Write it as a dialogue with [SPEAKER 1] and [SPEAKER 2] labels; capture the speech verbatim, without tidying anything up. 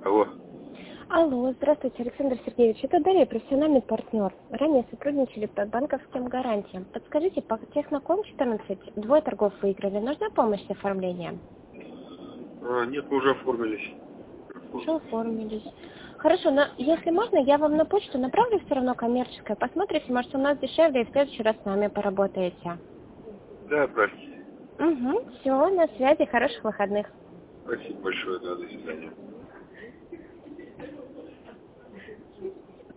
[SPEAKER 1] Алло.
[SPEAKER 2] Алло, здравствуйте, Александр Сергеевич. Это Дарья, профессиональный партнер. Ранее сотрудничали по банковским гарантиям. Подскажите, по Техноком четырнадцать двое торгов выиграли. Нужна помощь с оформлением?
[SPEAKER 1] А, нет, мы уже оформились.
[SPEAKER 2] Уже оформились. Хорошо, но если можно, я вам на почту направлю все равно коммерческое. Посмотрите, может у нас дешевле, и в следующий раз с нами поработаете.
[SPEAKER 1] Да, отправьте.
[SPEAKER 2] Угу, все, на связи, хороших выходных.
[SPEAKER 1] Спасибо большое, да, до свидания.